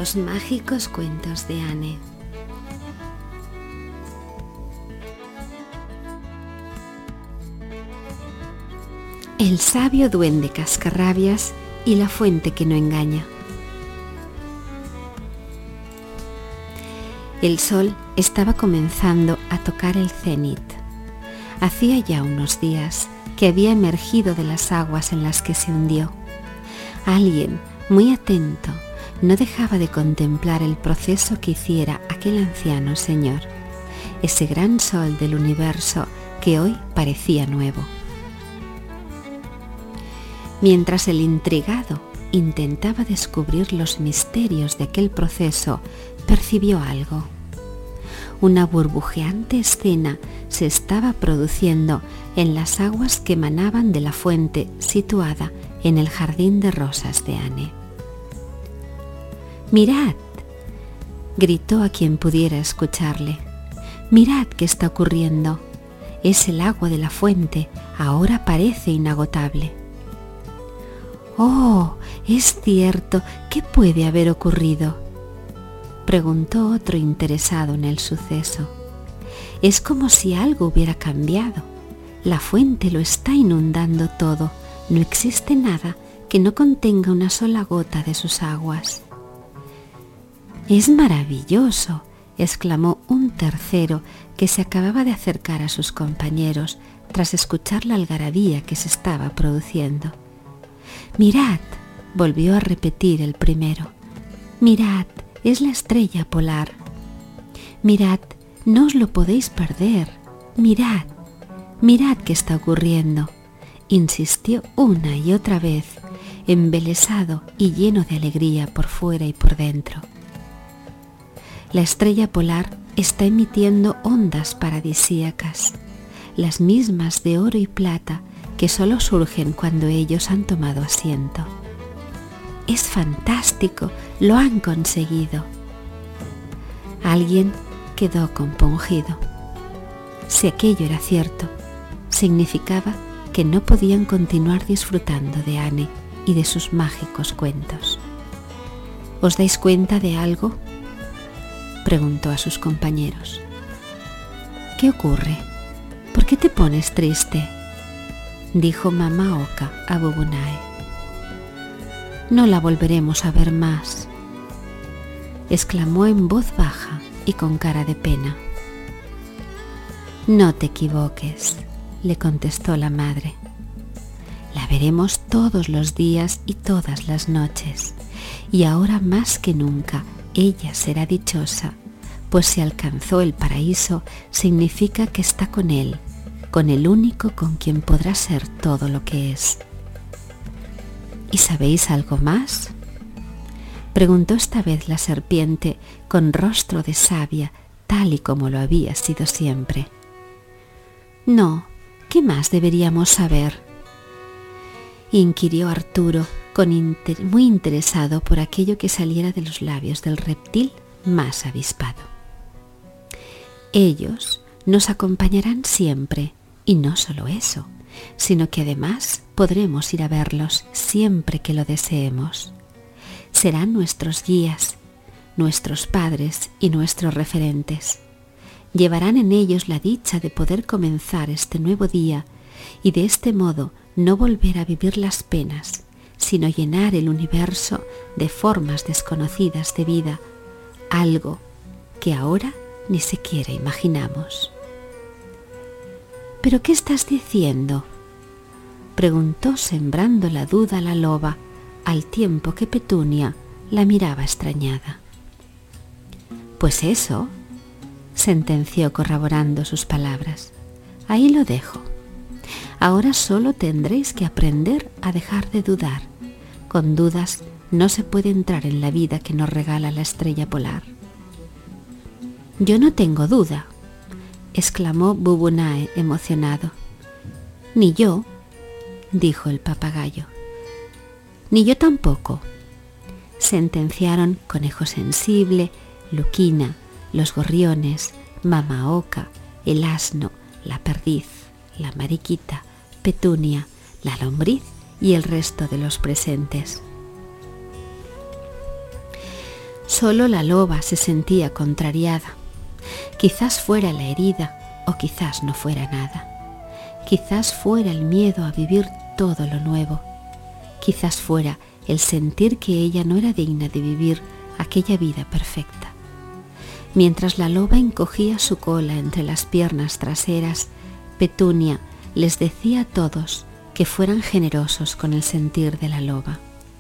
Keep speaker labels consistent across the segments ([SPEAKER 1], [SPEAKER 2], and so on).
[SPEAKER 1] Los mágicos cuentos de Anne. El sabio duende cascarrabias y la fuente que no engaña. El sol estaba comenzando a tocar el cenit. Hacía ya unos días que había emergido de las aguas en las que se hundió. Alguien muy atento no dejaba de contemplar el proceso que hiciera aquel anciano señor, ese gran sol del universo que hoy parecía nuevo. Mientras el intrigado intentaba descubrir los misterios de aquel proceso, percibió algo. Una burbujeante escena se estaba produciendo en las aguas que emanaban de la fuente situada en el jardín de rosas de Anne. «¡Mirad!», gritó a quien pudiera escucharle. «¡Mirad qué está ocurriendo! Es el agua de la fuente, ahora parece inagotable». «¡Oh, es cierto! ¿Qué puede haber ocurrido?», preguntó otro interesado en el suceso. «Es como si algo hubiera cambiado. La fuente lo está inundando todo. No existe nada que no contenga una sola gota de sus aguas». «¡Es maravilloso!», exclamó un tercero que se acababa de acercar a sus compañeros tras escuchar la algarabía que se estaba produciendo. «Mirad», volvió a repetir el primero. «Mirad, es la estrella polar. Mirad, no os lo podéis perder. Mirad, mirad qué está ocurriendo», insistió una y otra vez, embelesado y lleno de alegría por fuera y por dentro. La estrella polar está emitiendo ondas paradisíacas, las mismas de oro y plata que solo surgen cuando ellos han tomado asiento. «Es fantástico, lo han conseguido». Alguien quedó compungido. Si aquello era cierto, significaba que no podían continuar disfrutando de Anne y de sus mágicos cuentos. «¿Os dais cuenta de algo?», preguntó a sus compañeros. «¿Qué ocurre? ¿Por qué te pones triste?», dijo Mamá Oca a Bubunae. «No la volveremos a ver más», exclamó en voz baja y con cara de pena. «No te equivoques», le contestó la madre. «La veremos todos los días y todas las noches, y ahora más que nunca ella será dichosa, pues si alcanzó el paraíso significa que está con él, con el único con quien podrá ser todo lo que es». «¿Y sabéis algo más?», preguntó esta vez la serpiente con rostro de sabia, tal y como lo había sido siempre. «No, ¿qué más deberíamos saber?», inquirió Arturo, muy interesado por aquello que saliera de los labios del reptil más avispado. «Ellos nos acompañarán siempre, y no solo eso, sino que además podremos ir a verlos siempre que lo deseemos. Serán nuestros guías, nuestros padres y nuestros referentes. Llevarán en ellos la dicha de poder comenzar este nuevo día y de este modo no volver a vivir las penas, sino llenar el universo de formas desconocidas de vida, algo que ahora ni siquiera imaginamos». «¿Pero qué estás diciendo?», preguntó sembrando la duda la loba, al tiempo que Petunia la miraba extrañada. «Pues eso», sentenció corroborando sus palabras. «Ahí lo dejo. Ahora solo tendréis que aprender a dejar de dudar. Con dudas no se puede entrar en la vida que nos regala la estrella polar». «Yo no tengo duda», exclamó Bubunae emocionado. «Ni yo», dijo el papagayo. «Ni yo tampoco», sentenciaron Conejo Sensible, Luquina, los gorriones, Mamá Oca, el asno, la perdiz, la mariquita, Petunia, la lombriz y el resto de los presentes. Solo la loba se sentía contrariada. Quizás fuera la herida o quizás no fuera nada. Quizás fuera el miedo a vivir todo lo nuevo. Quizás fuera el sentir que ella no era digna de vivir aquella vida perfecta. Mientras la loba encogía su cola entre las piernas traseras, Petunia les decía a todos que fueran generosos con el sentir de la loba.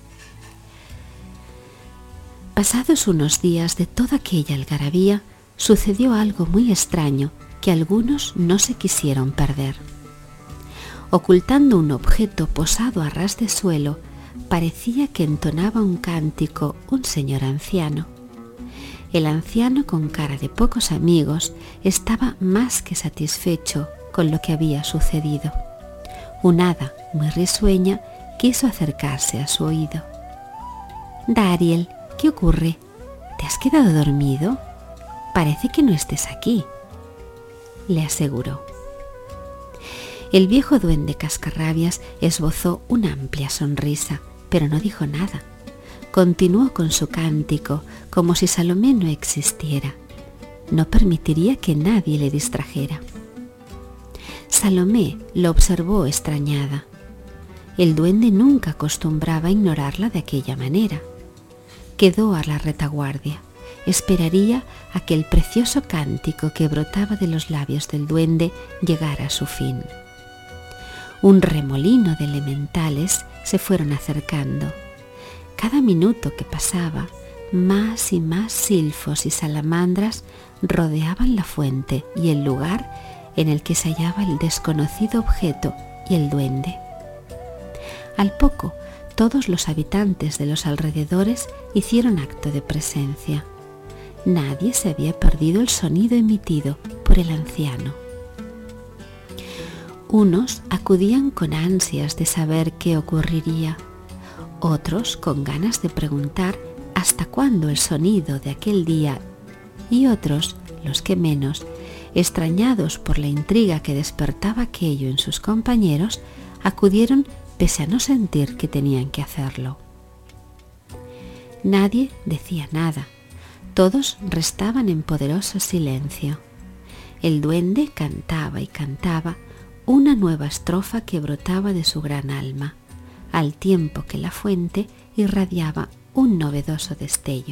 [SPEAKER 1] Pasados unos días de toda aquella algarabía, sucedió algo muy extraño que algunos no se quisieron perder. Ocultando un objeto posado a ras de suelo, parecía que entonaba un cántico un señor anciano. El anciano, con cara de pocos amigos, estaba más que satisfecho con lo que había sucedido. Un hada muy risueña quiso acercarse a su oído. «Dariel, ¿qué ocurre? ¿Te has quedado dormido? Parece que no estés aquí», le aseguró. El viejo duende Cascarrabias esbozó una amplia sonrisa, pero no dijo nada. Continuó con su cántico como si Salomé no existiera. No permitiría que nadie le distrajera. Salomé lo observó extrañada. El duende nunca acostumbraba a ignorarla de aquella manera. Quedó a la retaguardia. Esperaría a que el precioso cántico que brotaba de los labios del duende llegara a su fin. Un remolino de elementales se fueron acercando. Cada minuto que pasaba, más y más silfos y salamandras rodeaban la fuente y el lugar en el que se hallaba el desconocido objeto y el duende. Al poco, todos los habitantes de los alrededores hicieron acto de presencia. Nadie se había perdido el sonido emitido por el anciano. Unos acudían con ansias de saber qué ocurriría, otros con ganas de preguntar hasta cuándo el sonido de aquel día, y otros, los que menos, extrañados por la intriga que despertaba aquello en sus compañeros, acudieron pese a no sentir que tenían que hacerlo. Nadie decía nada, todos restaban en poderoso silencio. El duende cantaba y cantaba una nueva estrofa que brotaba de su gran alma, al tiempo que la fuente irradiaba un novedoso destello.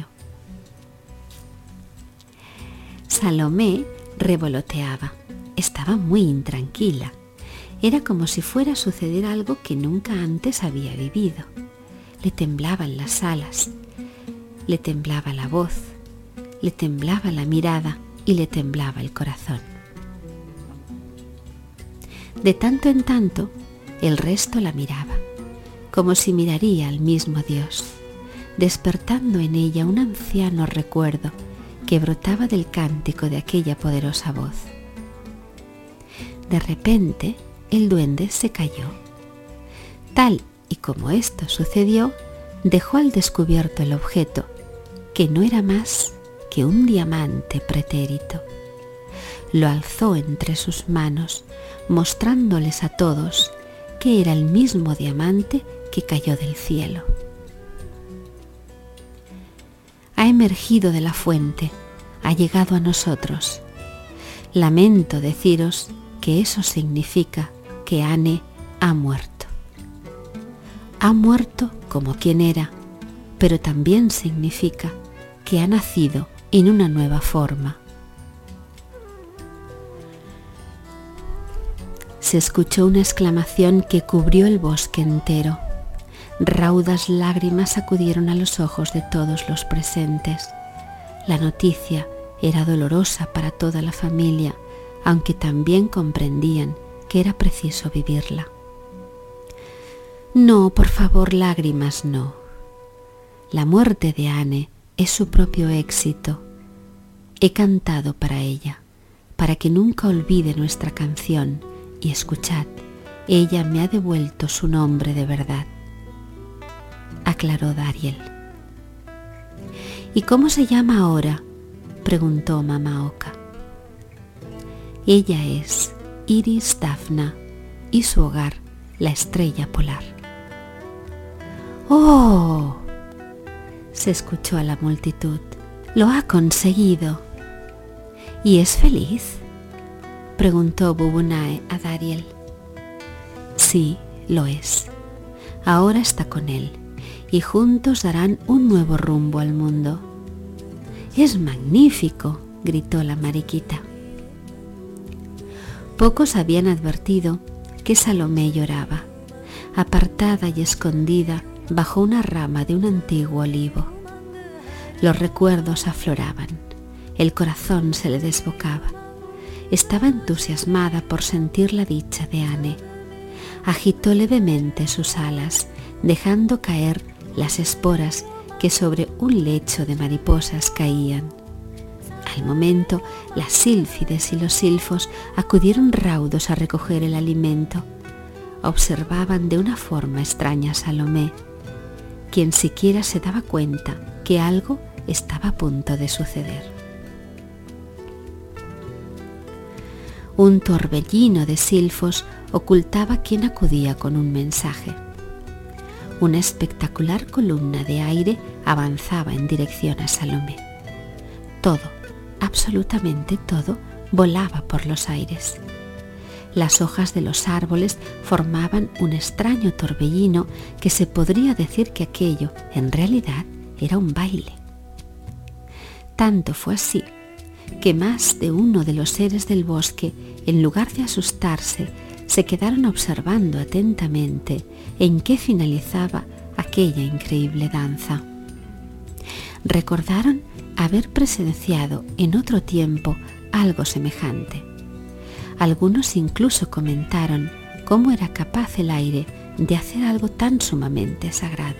[SPEAKER 1] Salomé revoloteaba, estaba muy intranquila. Era como si fuera a suceder algo que nunca antes había vivido. Le temblaban las alas, le temblaba la voz, le temblaba la mirada y le temblaba el corazón. De tanto en tanto, el resto la miraba, como si miraría al mismo Dios, despertando en ella un anciano recuerdo que brotaba del cántico de aquella poderosa voz. De repente, el duende se calló. Tal y como esto sucedió, dejó al descubierto el objeto, que no era más que un diamante pretérito. Lo alzó entre sus manos, mostrándoles a todos que era el mismo diamante que cayó del cielo. Ha emergido de la fuente, ha llegado a nosotros. Lamento deciros que eso significa que Ane ha muerto. Ha muerto como quien era, pero también significa que ha nacido en una nueva forma. Se escuchó una exclamación que cubrió el bosque entero. Raudas lágrimas acudieron a los ojos de todos los presentes. La noticia era dolorosa para toda la familia, aunque también comprendían que era preciso vivirla. No, por favor, lágrimas no. La muerte de Ane es su propio éxito. He cantado para ella, para que nunca olvide nuestra canción, y escuchad, ella me ha devuelto su nombre de verdad, aclaró Dariel. ¿Y cómo se llama ahora?, preguntó Mamá Oca. Ella es Iris Dafna y su hogar, la estrella polar. ¡Oh!, se escuchó a la multitud. Lo ha conseguido. ¿Y es feliz?, preguntó Bubunae a Dariel. Sí, lo es. Ahora está con él y juntos darán un nuevo rumbo al mundo. ¡Es magnífico!, gritó la mariquita. Pocos habían advertido que Salomé lloraba, apartada y escondida bajo una rama de un antiguo olivo. Los recuerdos afloraban, el corazón se le desbocaba. Estaba entusiasmada por sentir la dicha de Ane. Agitó levemente sus alas, dejando caer las esporas que sobre un lecho de mariposas caían. Al momento, las sílfides y los silfos acudieron raudos a recoger el alimento. Observaban de una forma extraña a Salomé, quien siquiera se daba cuenta que algo estaba a punto de suceder. Un torbellino de silfos ocultaba quien acudía con un mensaje. Una espectacular columna de aire avanzaba en dirección a Salomé. Todo, absolutamente todo, volaba por los aires. Las hojas de los árboles formaban un extraño torbellino que se podría decir que aquello, en realidad, era un baile. Tanto fue así que más de uno de los seres del bosque, en lugar de asustarse, se quedaron observando atentamente en qué finalizaba aquella increíble danza. Recordaron haber presenciado en otro tiempo algo semejante. Algunos incluso comentaron cómo era capaz el aire de hacer algo tan sumamente sagrado.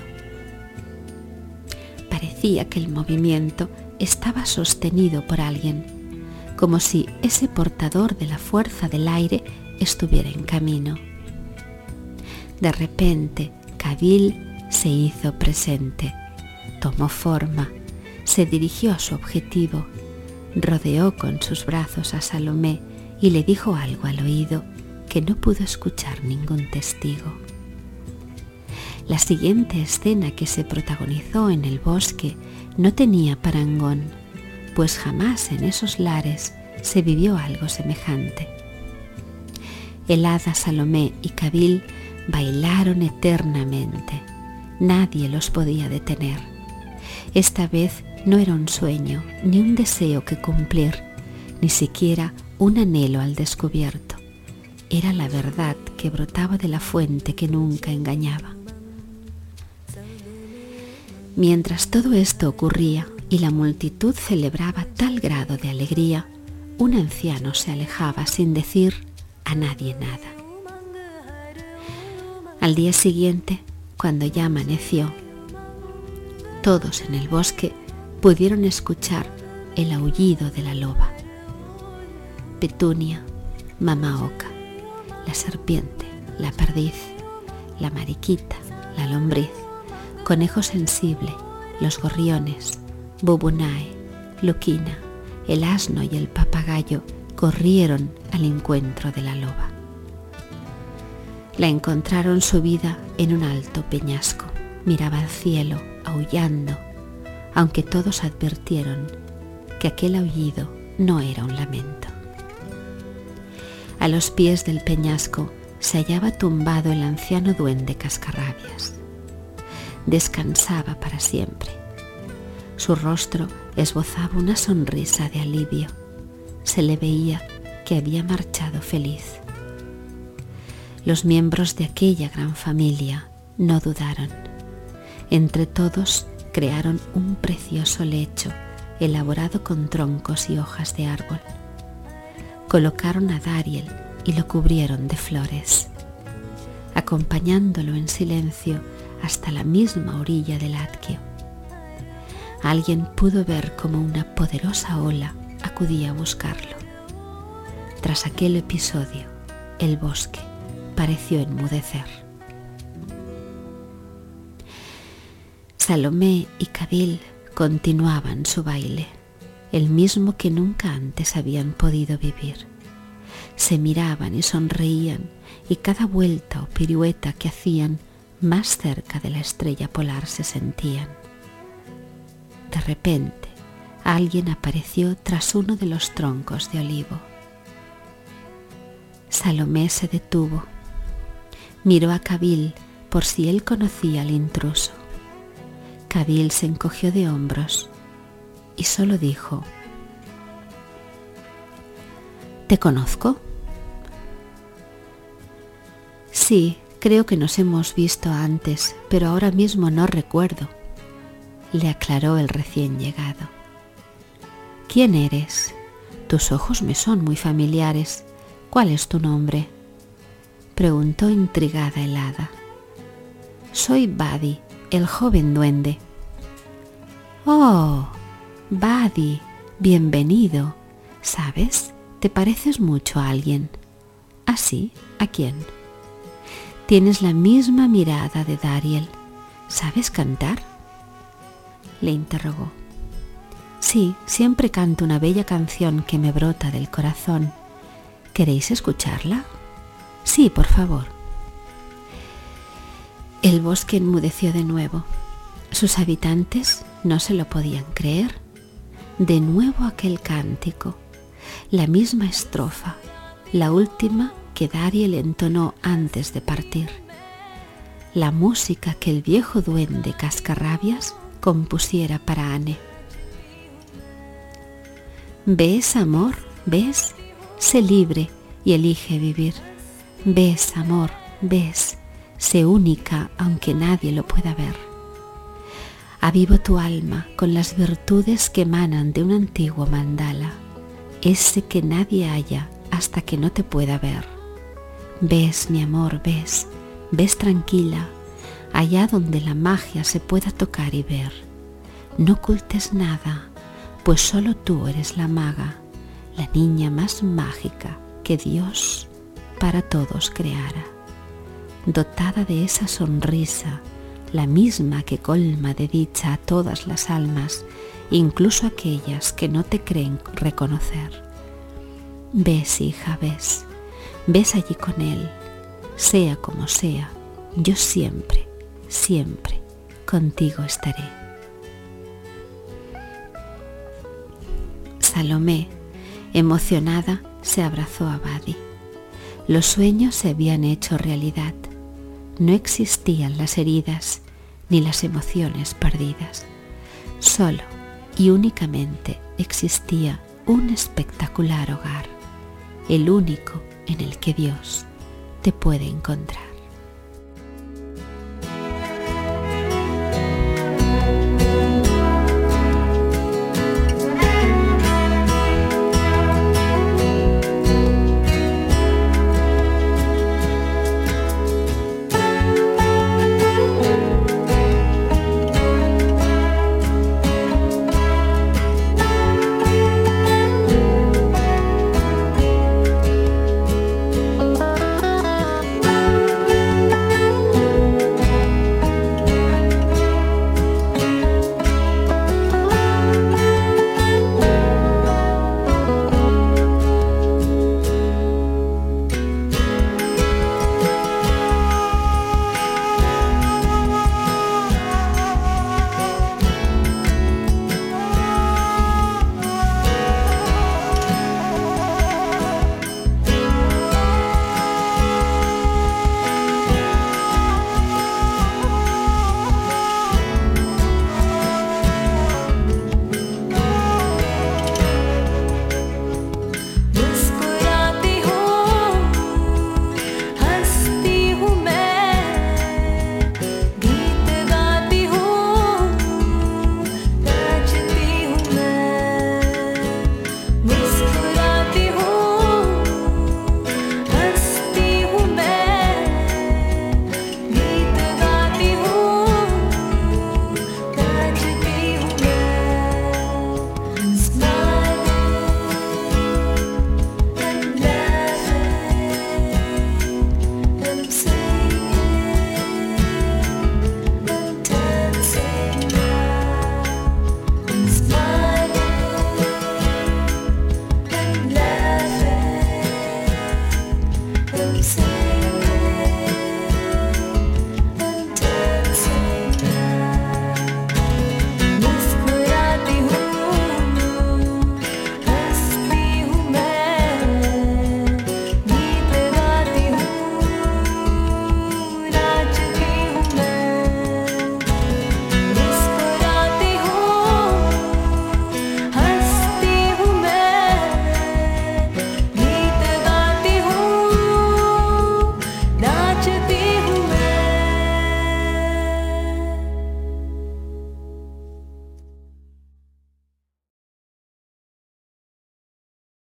[SPEAKER 1] Parecía que el movimiento estaba sostenido por alguien, como si ese portador de la fuerza del aire estuviera en camino. De repente, Kabil se hizo presente, tomó forma, se dirigió a su objetivo, rodeó con sus brazos a Salomé y le dijo algo al oído que no pudo escuchar ningún testigo. La siguiente escena que se protagonizó en el bosque no tenía parangón, pues jamás en esos lares se vivió algo semejante. El hada Salomé y Kabil bailaron eternamente. Nadie los podía detener. Esta vez no era un sueño, ni un deseo que cumplir, ni siquiera un anhelo al descubierto. Era la verdad que brotaba de la fuente que nunca engañaba. Mientras todo esto ocurría y la multitud celebraba tal grado de alegría, un anciano se alejaba sin decir a nadie nada. Al día siguiente, cuando ya amaneció, todos en el bosque pudieron escuchar el aullido de la loba. Petunia, Mamá Oca, la serpiente, la perdiz, la mariquita, la lombriz, Conejo Sensible, los gorriones, Bubunae, Luquina, el asno y el papagayo corrieron al encuentro de la loba. La encontraron subida en un alto peñasco. Miraba al cielo, aullando, aunque todos advirtieron que aquel aullido no era un lamento. A los pies del peñasco se hallaba tumbado el anciano duende Cascarrabias. Descansaba para siempre. Su rostro esbozaba una sonrisa de alivio. Se le veía que había marchado feliz. Los miembros de aquella gran familia no dudaron. Entre todos crearon un precioso lecho elaborado con troncos y hojas de árbol. Colocaron a Dariel y lo cubrieron de flores, acompañándolo en silencio hasta la misma orilla del Atquio. Alguien pudo ver cómo una poderosa ola acudía a buscarlo. Tras aquel episodio, el bosque pareció enmudecer. Salomé y Kabil continuaban su baile, el mismo que nunca antes habían podido vivir. Se miraban y sonreían, y cada vuelta o pirueta que hacían más cerca de la estrella polar se sentían. De repente, alguien apareció tras uno de los troncos de olivo. Salomé se detuvo. Miró a Kabil por si él conocía al intruso. Kabil se encogió de hombros y solo dijo: ¿Te conozco? Sí, creo que nos hemos visto antes, pero ahora mismo no recuerdo, le aclaró el recién llegado. ¿Quién eres? Tus ojos me son muy familiares. ¿Cuál es tu nombre?, preguntó intrigada el hada. Soy Badi, el joven duende. Oh, Badi, bienvenido. ¿Sabes? Te pareces mucho a alguien. ¿Ah, sí? ¿A quién? Tienes la misma mirada de Dariel. ¿Sabes cantar?, le interrogó. Sí, siempre canto una bella canción que me brota del corazón. ¿Queréis escucharla? Sí, por favor. El bosque enmudeció de nuevo. Sus habitantes no se lo podían creer. De nuevo aquel cántico, la misma estrofa, la última que Dariel entonó antes de partir. La música que el viejo duende Cascarrabias compusiera para Ane. ¿Ves, amor? ¿Ves? Sé libre y elige vivir. ¿Ves, amor? ¿Ves? Sé única aunque nadie lo pueda ver. Avivo tu alma con las virtudes que emanan de un antiguo mandala, ese que nadie halla hasta que no te pueda ver. Ves, mi amor, ves, ves tranquila, allá donde la magia se pueda tocar y ver. No ocultes nada, pues solo tú eres la maga, la niña más mágica que Dios para todos creara, dotada de esa sonrisa, la misma que colma de dicha a todas las almas, incluso aquellas que no te creen reconocer. Ves, hija, ves, ves allí con él, sea como sea, yo siempre, siempre contigo estaré. Salomé, emocionada, se abrazó a Badi. Los sueños se habían hecho realidad. No existían las heridas ni las emociones perdidas. Solo y únicamente existía un espectacular hogar, el único en el que Dios te puede encontrar.